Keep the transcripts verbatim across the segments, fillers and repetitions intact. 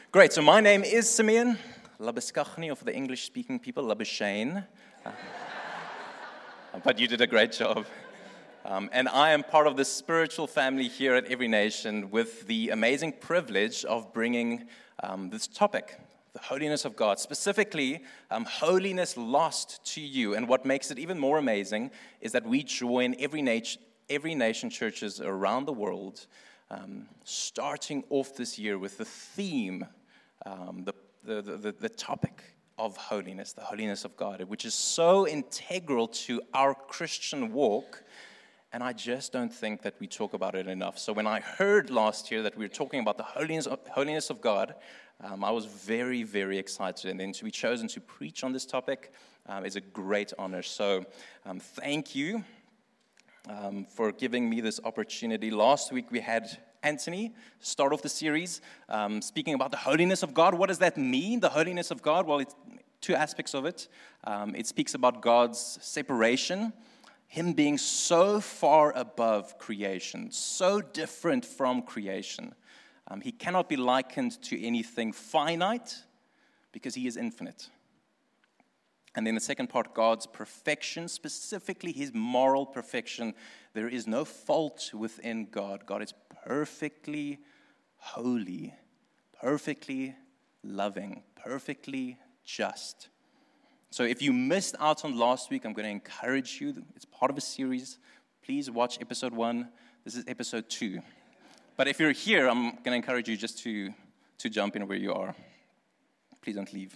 Great, so my name is Simeon Labuschagne, or for the English-speaking people, Labuschagne. Uh, but you did a great job. Um, and I am part of this spiritual family here at Every Nation with the amazing privilege of bringing um, this topic, the holiness of God, specifically um, holiness lost to you. And what makes it even more amazing is that we join Every Nation, Every Nation churches around the world, um, starting off this year with the theme, um, the, the, the, the topic of holiness, the holiness of God, which is so integral to our Christian walk. And I just don't think that we talk about it enough. So when I heard last year that we were talking about the holiness of, holiness of God, um, I was very, very excited. And then to be chosen to preach on this topic um, is a great honor. So um, thank you um, for giving me this opportunity. Last week we had Anthony start off the series um, speaking about the holiness of God. What does that mean, the holiness of God? Well, it's two aspects of it. Um, it speaks about God's separation, Him being so far above creation, so different from creation. Um, he cannot be likened to anything finite because He is infinite. And then the second part, God's perfection, specifically His moral perfection. There is no fault within God. God is perfectly holy, perfectly loving, perfectly just. So if you missed out on last week, I'm going to encourage you. It's part of a series. Please watch episode one. This is episode two. But if you're here, I'm going to encourage you just to, to jump in where you are. Please don't leave.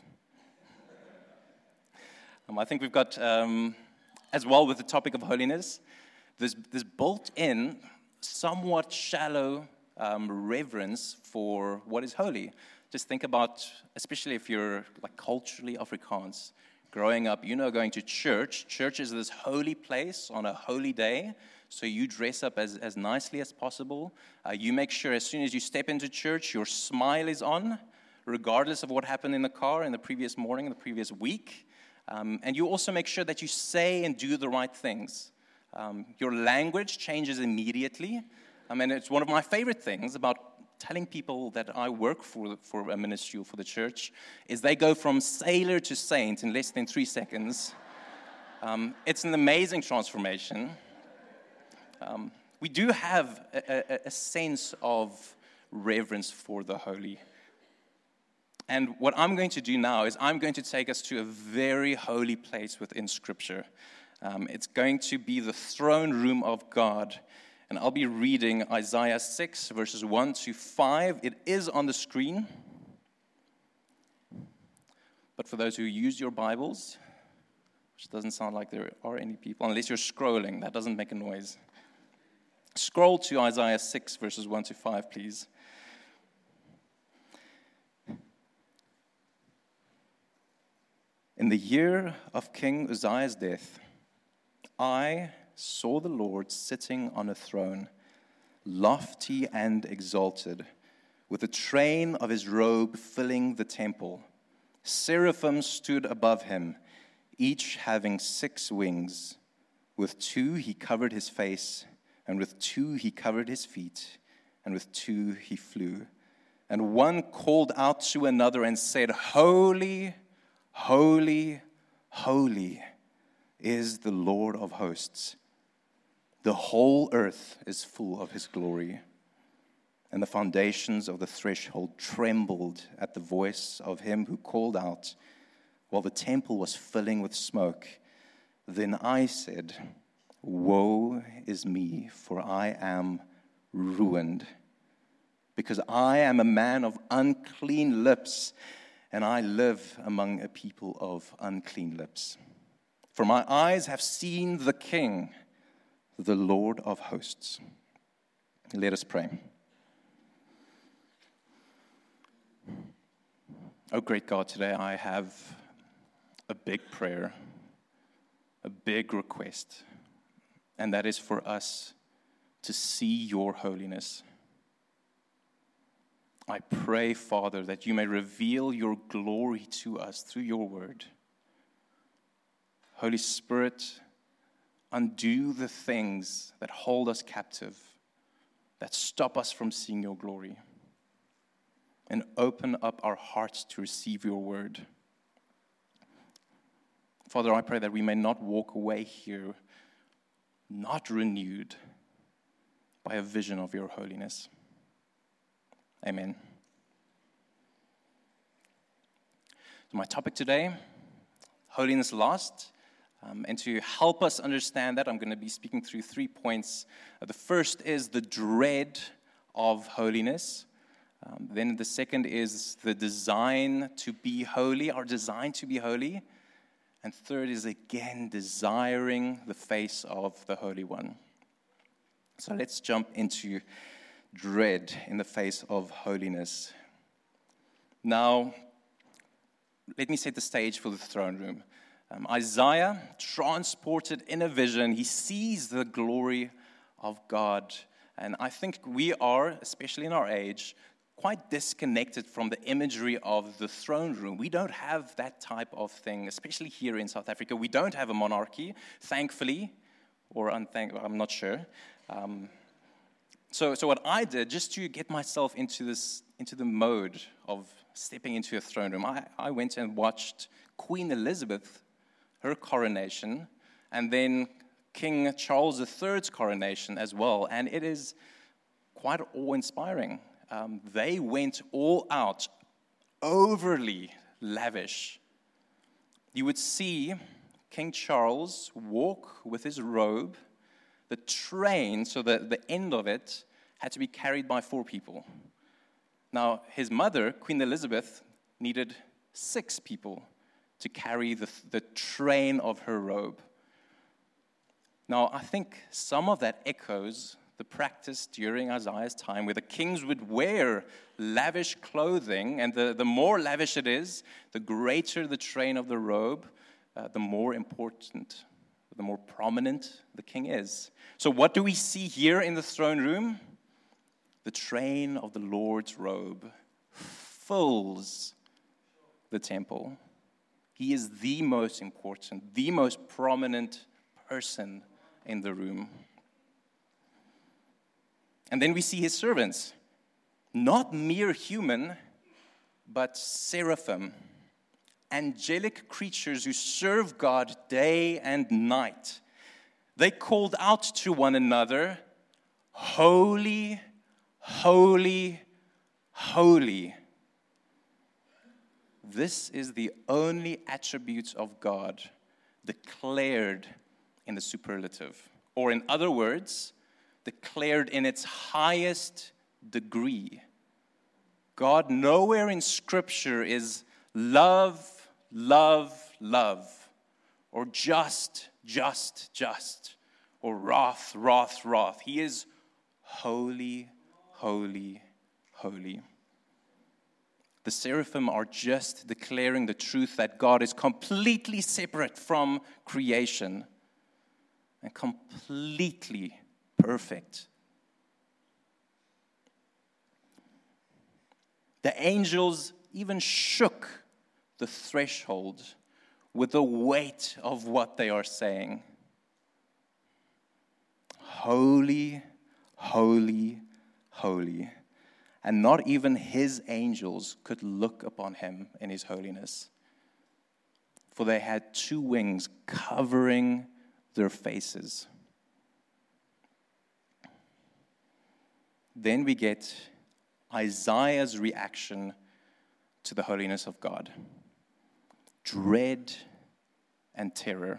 Um, I think we've got, um, as well with the topic of holiness, this, this built-in, somewhat shallow um, reverence for what is holy. Just think about, especially if you're like culturally Afrikaans, growing up, you know, going to church. Church is this holy place on a holy day, so you dress up as, as nicely as possible. Uh, you make sure as soon as you step into church, your smile is on, regardless of what happened in the car in the previous morning, the previous week. Um, and you also make sure that you say and do the right things. Um, your language changes immediately. I mean, it's one of my favorite things about telling people that I work for for a ministry or for the church is they go from sailor to saint in less than three seconds. Um, it's an amazing transformation. Um, we do have a, a, a sense of reverence for the holy. And what I'm going to do now is I'm going to take us to a very holy place within Scripture. Um, it's going to be the throne room of God. And I'll be reading Isaiah six, verses one to five. It is on the screen. But for those who use your Bibles, which doesn't sound like there are any people, unless you're scrolling, that doesn't make a noise. Scroll to Isaiah six, verses one to five, please. In the year of King Uzziah's death, I saw the Lord sitting on a throne, lofty and exalted, with the train of His robe filling the temple. Seraphim stood above Him, each having six wings. With two He covered His face, and with two He covered His feet, and with two He flew. And one called out to another and said, Holy, holy, holy is the Lord of hosts. The whole earth is full of His glory. And the foundations of the threshold trembled at the voice of Him who called out, while the temple was filling with smoke. Then I said, Woe is me, for I am ruined, because I am a man of unclean lips, and I live among a people of unclean lips. For my eyes have seen the King, the Lord of hosts. Let us pray. Oh, great God, today I have a big prayer, a big request, and that is for us to see your holiness. I pray, Father, that you may reveal your glory to us through your word. Holy Spirit, undo the things that hold us captive, that stop us from seeing your glory. and open up our hearts to receive your word. Father, I pray that we may not walk away here not renewed by a vision of your holiness. Amen. So my topic today, holiness lost. Um, and to help us understand that, I'm going to be speaking through three points. Uh, the first is the dread of holiness. Um, then the second is the design to be holy, our design to be holy. And third is, again, desiring the face of the Holy One. So let's jump into dread in the face of holiness. Now, let me set the stage for the throne room. Um, Isaiah, transported in a vision, he sees the glory of God. And I think we are, especially in our age, quite disconnected from the imagery of the throne room. We don't have that type of thing, especially here in South Africa. We don't have a monarchy, thankfully, or unthank- I'm not sure. Um, so, so what I did, just to get myself into this, into the mode of stepping into a throne room, I, I went and watched Queen Elizabeth, her coronation, and then King Charles the third's coronation as well, and it is quite awe-inspiring. Um, they went all out, overly lavish. You would see King Charles walk with his robe. The train, so the, the end of it, had to be carried by four people. Now, his mother, Queen Elizabeth, needed six people to carry the, the train of her robe. Now, I think some of that echoes the practice during Isaiah's time, where the kings would wear lavish clothing, and the, the more lavish it is, the greater the train of the robe, uh, the more important, the more prominent the king is. So what do we see here in the throne room? The train of the Lord's robe fills the temple. He is the most important, the most prominent person in the room. And then we see his servants, not mere human, but seraphim, angelic creatures who serve God day and night. They called out to one another, "Holy, holy, holy." This is the only attribute of God declared in the superlative, or in other words, declared in its highest degree. God nowhere in Scripture is love, love, love, or just, just, just, or wrath, wrath, wrath. He is holy, holy, holy. The seraphim are just declaring the truth that God is completely separate from creation and completely perfect. The angels even shook the threshold with the weight of what they are saying. Holy, holy, holy. And not even his angels could look upon him in his holiness. For they had two wings covering their faces. Then we get Isaiah's reaction to the holiness of God. Dread and terror.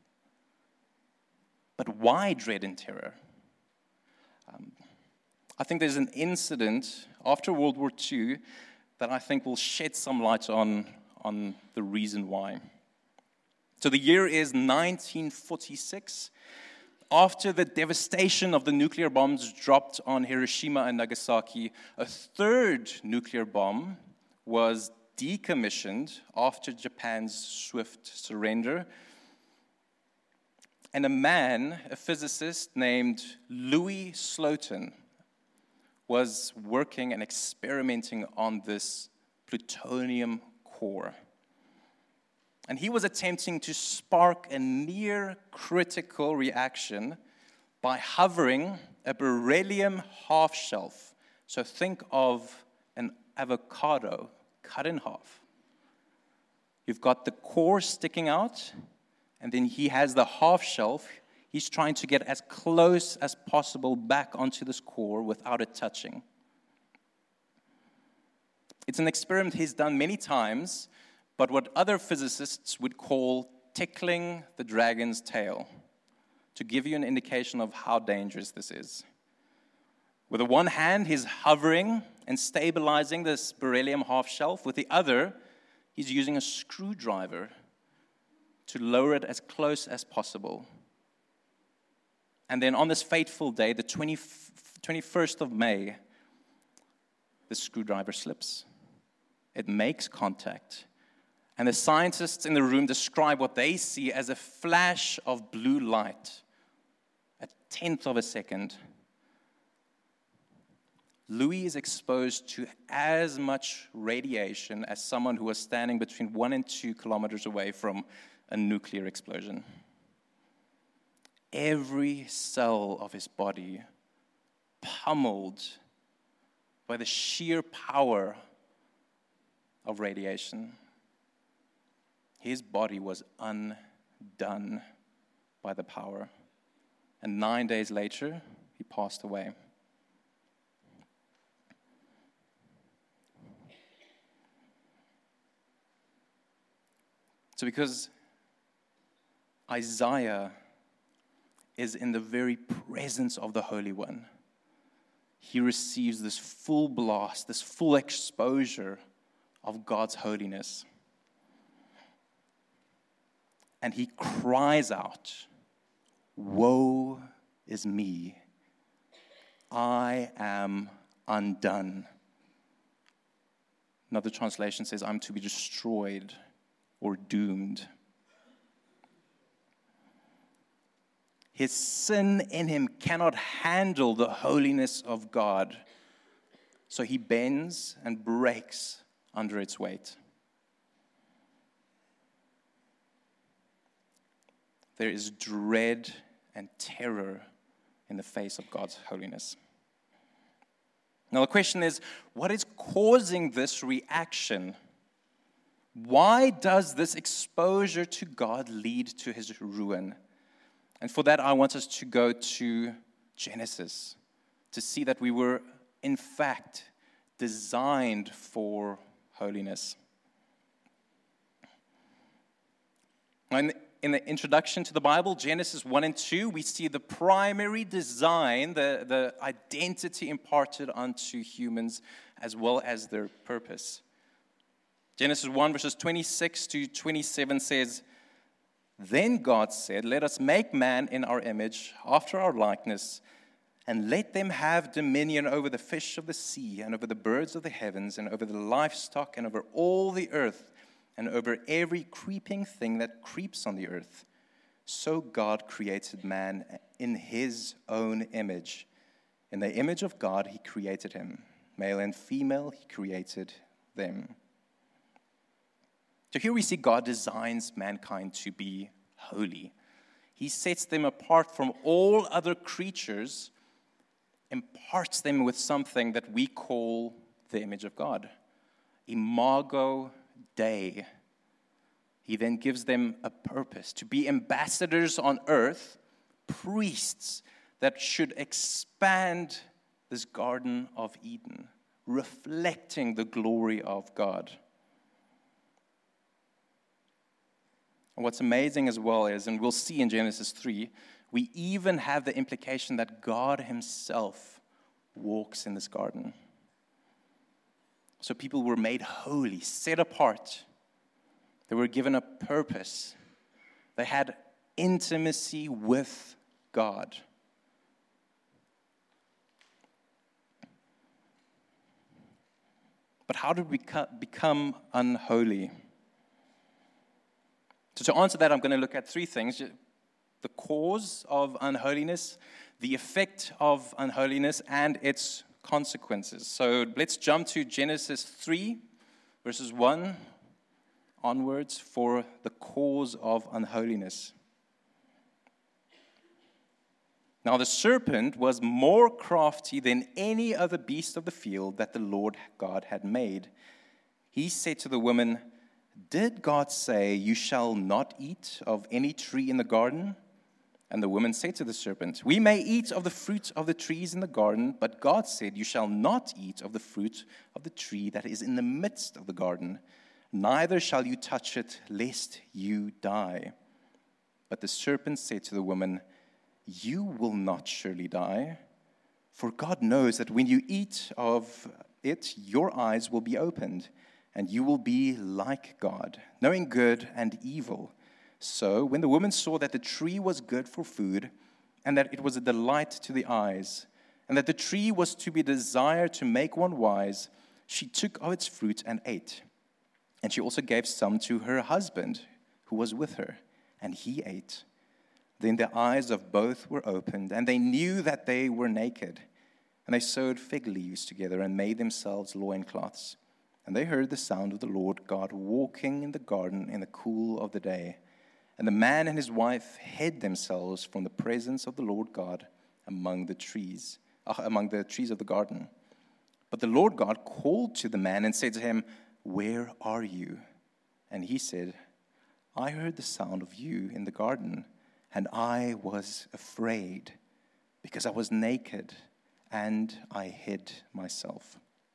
But why dread and terror? Um, I think there's an incident after World War Two that I think will shed some light on, on the reason why. So the year is nineteen forty-six. After the devastation of the nuclear bombs dropped on Hiroshima and Nagasaki, a third nuclear bomb was decommissioned after Japan's swift surrender. And a man, a physicist named Louis Slotin, was working and experimenting on this plutonium core. And he was attempting to spark a near-critical reaction by hovering a beryllium half-shelf. So think of an avocado cut in half. You've got the core sticking out, and then he has the half shelf. He's trying to get as close as possible back onto this core without it touching. It's an experiment he's done many times, but what other physicists would call tickling the dragon's tail, to give you an indication of how dangerous this is. With the one hand, he's hovering and stabilizing this beryllium half shelf. With the other, he's using a screwdriver to lower it as close as possible. And then on this fateful day, the twenty-first of May, the screwdriver slips. It makes contact. And the scientists in the room describe what they see as a flash of blue light, a tenth of a second. Louis is exposed to as much radiation as someone who was standing between one and two kilometers away from a nuclear explosion. Every cell of his body pummeled by the sheer power of radiation. His body was undone by the power. And nine days later, he passed away. So because Isaiah is in the very presence of the Holy One, he receives this full blast, this full exposure of God's holiness. And he cries out, "Woe is me, I am undone." Another translation says, "I'm to be destroyed or doomed." His sin in him cannot handle the holiness of God, so he bends and breaks under its weight. There is dread and terror in the face of God's holiness. Now the question is, what is causing this reaction? Why does this exposure to God lead to his ruin? And for that, I want us to go to Genesis to see that we were, in fact, designed for holiness. And in the introduction to the Bible, Genesis one and two, we see the primary design, the, the identity imparted unto humans, as well as their purpose. Genesis one, verses twenty-six to twenty-seven says, "Then God said, 'Let us make man in our image, after our likeness, and let them have dominion over the fish of the sea, and over the birds of the heavens, and over the livestock, and over all the earth, and over every creeping thing that creeps on the earth.' So God created man in his own image. In the image of God he created him. Male and female he created them." So here we see God designs mankind to be holy. He sets them apart from all other creatures, imparts them with something that we call the image of God. Imago Dei. He then gives them a purpose, to be ambassadors on earth, priests that should expand this Garden of Eden, reflecting the glory of God. And what's amazing as well is, and we'll see in Genesis three, we even have the implication that God himself walks in this garden. So people were made holy, set apart. They were given a purpose. They had intimacy with God. But how did we become unholy? So to answer that, I'm going to look at three things. The cause of unholiness, the effect of unholiness, and its consequences. So let's jump to Genesis three, verses one onwards for the cause of unholiness. Now the serpent was more crafty than any other beast of the field that the Lord God had made. He said to the woman, "Did God say, 'You shall not eat of any tree in the garden?'" And the woman said to the serpent, "We may eat of the fruit of the trees in the garden, but God said, 'You shall not eat of the fruit of the tree that is in the midst of the garden, neither shall you touch it, lest you die.' But the serpent said to the woman, 'You will not surely die, for God knows that when you eat of it, your eyes will be opened, and you will be like God, knowing good and evil.' So when the woman saw that the tree was good for food, and that it was a delight to the eyes, and that the tree was to be desired to make one wise, she took of its fruit and ate. And she also gave some to her husband, who was with her, and he ate. Then the eyes of both were opened, and they knew that they were naked. And they sewed fig leaves together and made themselves loincloths. And they heard the sound of the Lord God walking in the garden in the cool of the day. And the man and his wife hid themselves from the presence of the Lord God among the trees, uh, among the trees of the garden. But the Lord God called to the man and said to him, "Where are you?" And he said, "I heard the sound of you in the garden, and I was afraid, because I was naked, and I hid myself."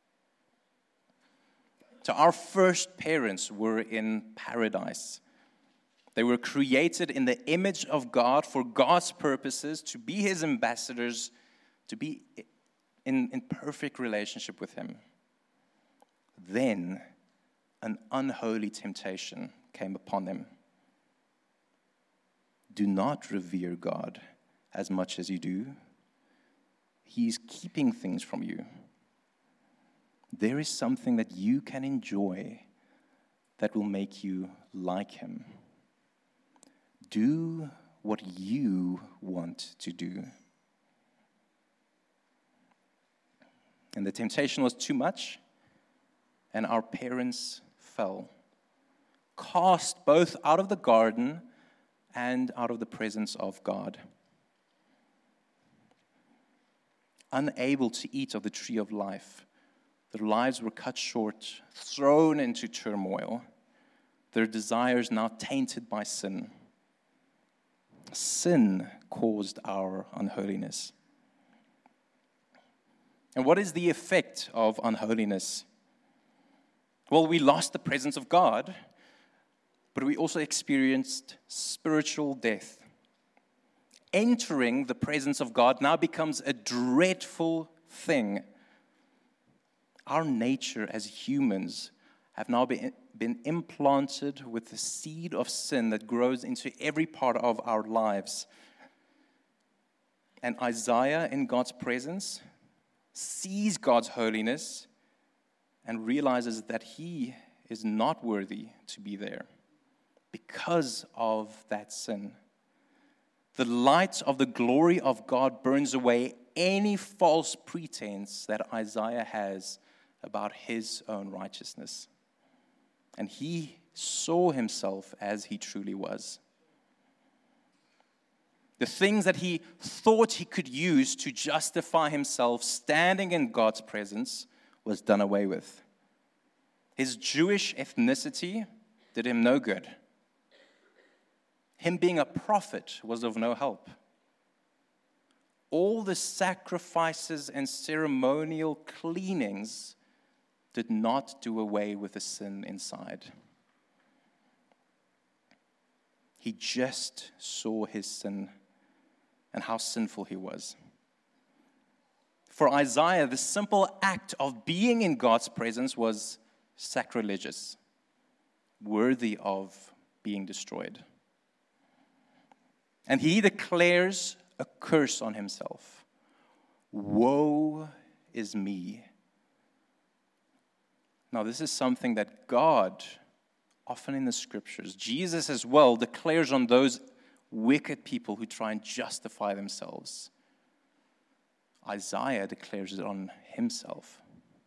So our first parents were in paradise. They were created in the image of God for God's purposes, to be his ambassadors, to be in, in perfect relationship with him. Then an unholy temptation came upon them. Do not revere God as much as you do. He is keeping things from you. There is something that you can enjoy that will make you like him. Do what you want to do. And the temptation was too much, and our parents fell, cast both out of the garden and out of the presence of God. Unable to eat of the tree of life, their lives were cut short, thrown into turmoil, their desires now tainted by sin. Sin caused our unholiness. And what is the effect of unholiness? Well, we lost the presence of God, but we also experienced spiritual death. Entering the presence of God now becomes a dreadful thing. Our nature as humans have now been, been implanted with the seed of sin that grows into every part of our lives. And Isaiah, in God's presence, sees God's holiness and realizes that he is not worthy to be there because of that sin. The light of the glory of God burns away any false pretense that Isaiah has about his own righteousness. And he saw himself as he truly was. The things that he thought he could use to justify himself standing in God's presence was done away with. His Jewish ethnicity did him no good. Him being a prophet was of no help. All the sacrifices and ceremonial cleanings did not do away with the sin inside. He just saw his sin and how sinful he was. For Isaiah, the simple act of being in God's presence was sacrilegious, worthy of being destroyed. And he declares a curse on himself. Woe is me. Now, this is something that God, often in the scriptures, Jesus as well, declares on those wicked people who try and justify themselves. Isaiah declares it on himself.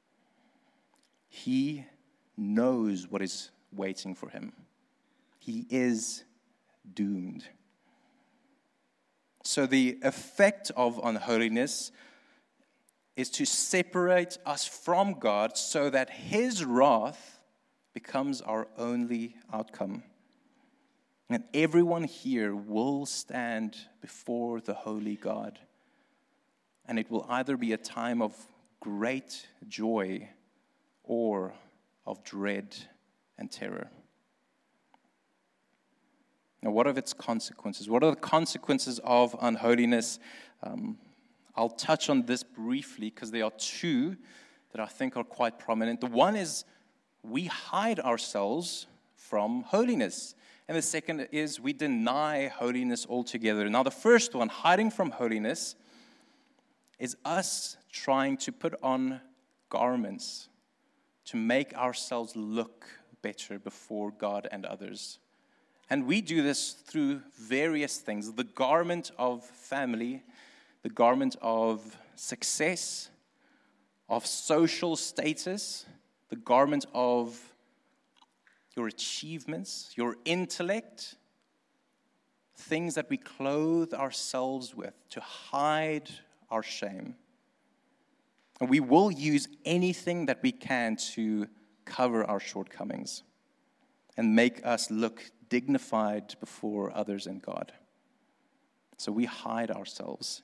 He knows what is waiting for him. He is doomed. So the effect of unholiness is to separate us from God so that His wrath becomes our only outcome. And everyone here will stand before the holy God. And it will either be a time of great joy or of dread and terror. Now, what are its consequences? What are the consequences of unholiness? Um, I'll touch on this briefly because there are two that I think are quite prominent. The one is we hide ourselves from holiness. And the second is we deny holiness altogether. Now, the first one, hiding from holiness, is us trying to put on garments to make ourselves look better before God and others. And we do this through various things. The garment of family, the garment of success, of social status, the garment of your achievements, your intellect, things that we clothe ourselves with to hide our shame. And we will use anything that we can to cover our shortcomings and make us look dignified before others and God. So we hide ourselves.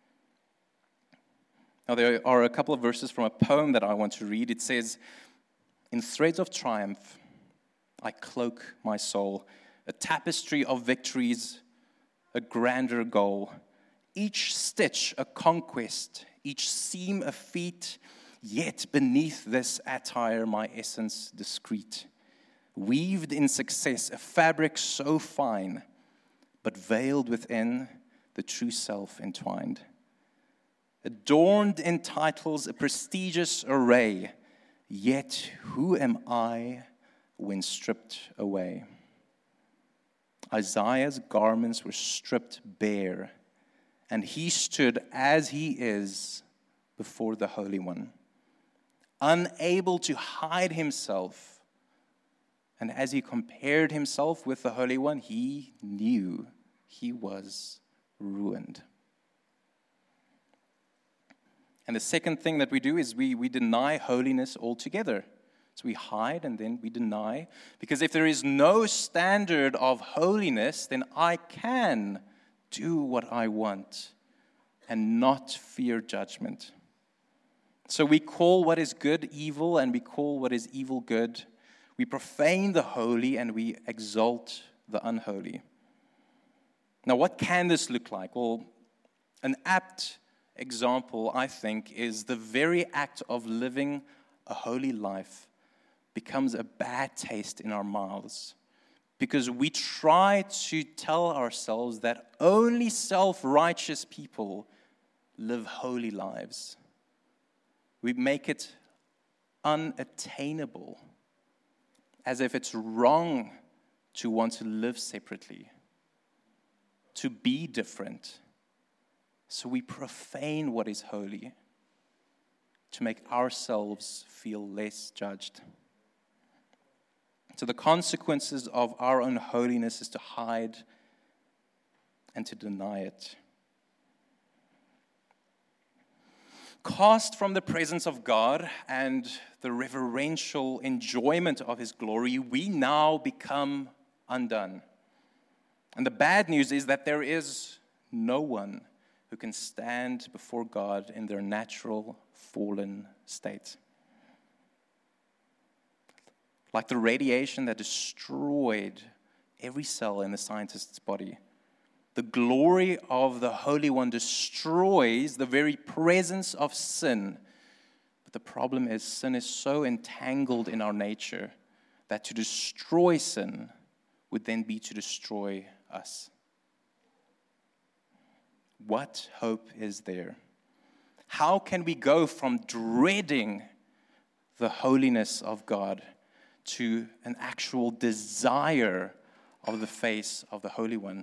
Now, there are a couple of verses from a poem that I want to read. It says, "In threads of triumph, I cloak my soul, a tapestry of victories, a grander goal. Each stitch a conquest, each seam a feat, yet beneath this attire my essence discreet. Weaved in success, a fabric so fine, but veiled within, the true self entwined. Adorned in titles, a prestigious array, yet who am I when stripped away?" Isaiah's garments were stripped bare, and he stood as he is before the Holy One, unable to hide himself. And as he compared himself with the Holy One, he knew he was ruined. And the second thing that we do is we, we deny holiness altogether. So we hide and then we deny. Because if there is no standard of holiness, then I can do what I want and not fear judgment. So we call what is good evil and we call what is evil good. We profane the holy and we exalt the unholy. Now, what can this look like? Well, an apt example, I think, is the very act of living a holy life becomes a bad taste in our mouths because we try to tell ourselves that only self-righteous people live holy lives. We make it unattainable, as if it's wrong to want to live separately, to be different. So we profane what is holy to make ourselves feel less judged. So the consequences of our own holiness is to hide and to deny it. Cast from the presence of God and the reverential enjoyment of His glory, we now become undone. And the bad news is that there is no one who can stand before God in their natural fallen state. Like the radiation that destroyed every cell in the scientist's body, the glory of the Holy One destroys the very presence of sin. But the problem is sin is so entangled in our nature that to destroy sin would then be to destroy us. What hope is there? How can we go from dreading the holiness of God to an actual desire of the face of the Holy One?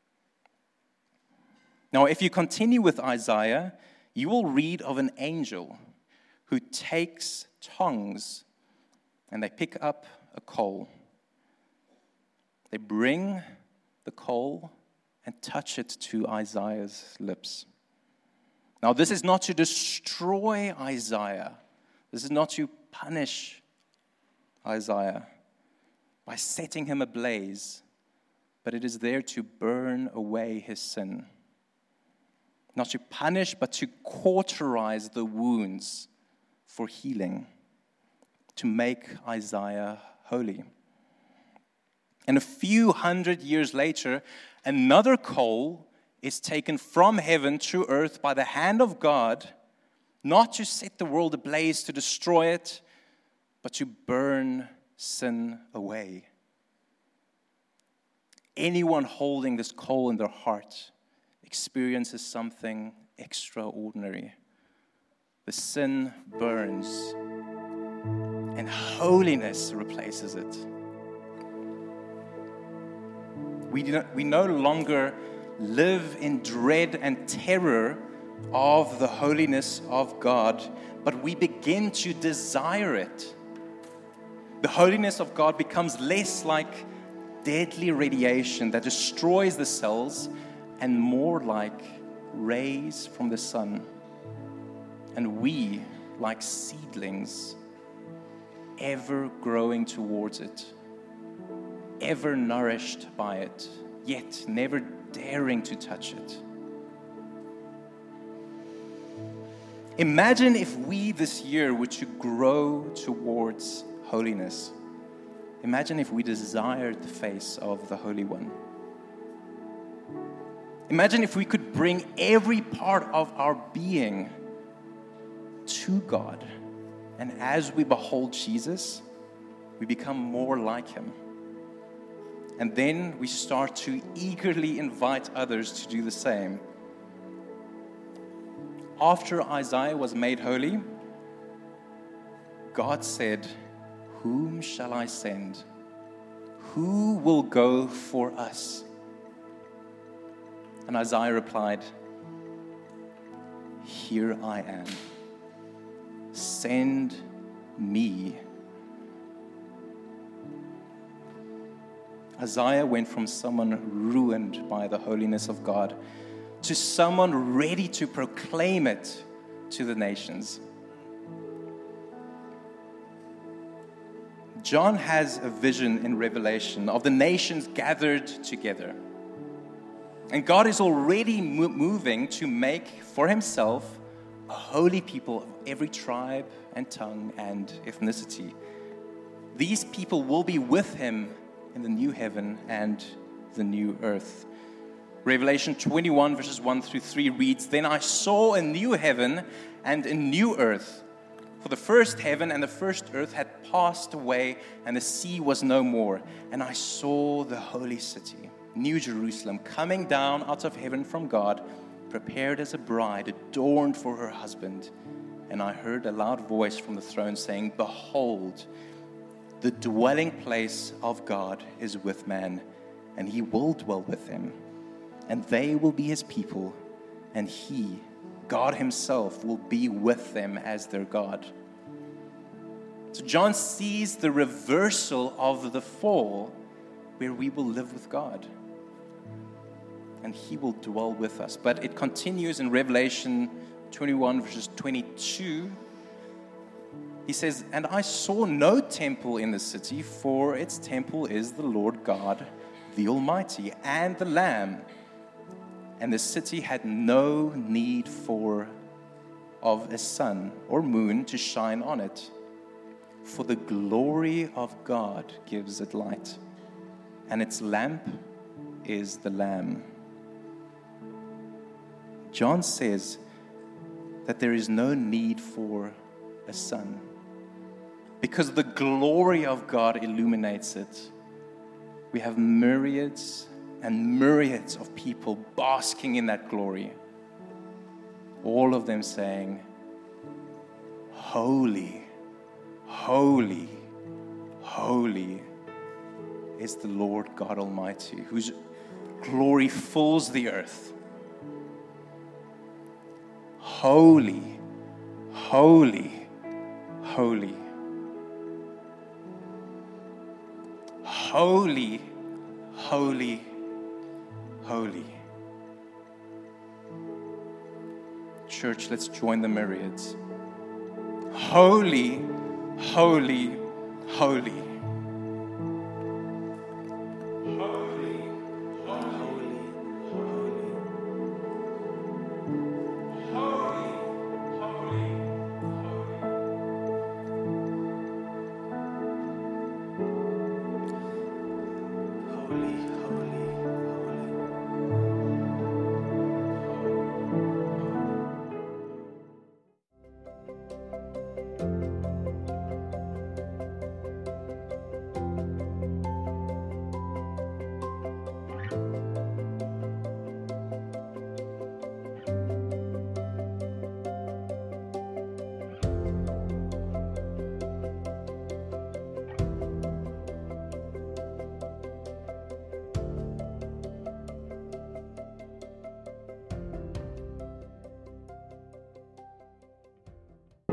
Now, if you continue with Isaiah, you will read of an angel who takes tongs and they pick up a coal. They bring the coal and touch it to Isaiah's lips. Now, this is not to destroy Isaiah. This is not to punish Isaiah by setting him ablaze, but it is there to burn away his sin. Not to punish, but to cauterize the wounds for healing, to make Isaiah holy. And a few hundred years later, another coal is taken from heaven to earth by the hand of God, not to set the world ablaze, to destroy it, but to burn sin away. Anyone holding this coal in their heart experiences something extraordinary. The sin burns, and holiness replaces it. We, do not, we no longer live in dread and terror of the holiness of God, but we begin to desire it. The holiness of God becomes less like deadly radiation that destroys the cells and more like rays from the sun. And we, like seedlings, ever growing towards it, ever nourished by it, yet never daring to touch it. Imagine if we this year were to grow towards holiness. Imagine if we desired the face of the Holy One. Imagine if we could bring every part of our being to God. And as we behold Jesus, we become more like him. And then we start to eagerly invite others to do the same. After Isaiah was made holy, God said, "Whom shall I send? Who will go for us?" And Isaiah replied, "Here I am. Send me." Isaiah went from someone ruined by the holiness of God to someone ready to proclaim it to the nations. John has a vision in Revelation of the nations gathered together. And God is already mo- moving to make for himself a holy people of every tribe and tongue and ethnicity. These people will be with him in the new heaven and the new earth. Revelation twenty-one verses one through three reads, "Then I saw a new heaven and a new earth. For the first heaven and the first earth had passed away, and the sea was no more. And I saw the holy city, New Jerusalem, coming down out of heaven from God, prepared as a bride, adorned for her husband. And I heard a loud voice from the throne saying, 'Behold, the dwelling place of God is with man, and he will dwell with them. And they will be his people, and he, God himself, will be with them as their God.'" So John sees the reversal of the fall, where we will live with God, and he will dwell with us. But it continues in Revelation twenty-one verses twenty-two. He says, "And I saw no temple in the city, for its temple is the Lord God, the Almighty, and the Lamb. And the city had no need for of a sun or moon to shine on it, for the glory of God gives it light, and its lamp is the Lamb." John says that there is no need for a sun, because the glory of God illuminates it. We have myriads and myriads of people basking in that glory, all of them saying, "Holy, holy, holy is the Lord God Almighty, whose glory fills the earth. Holy, holy, holy. Holy, holy, holy. Church, let's join the myriads. Holy, holy, holy.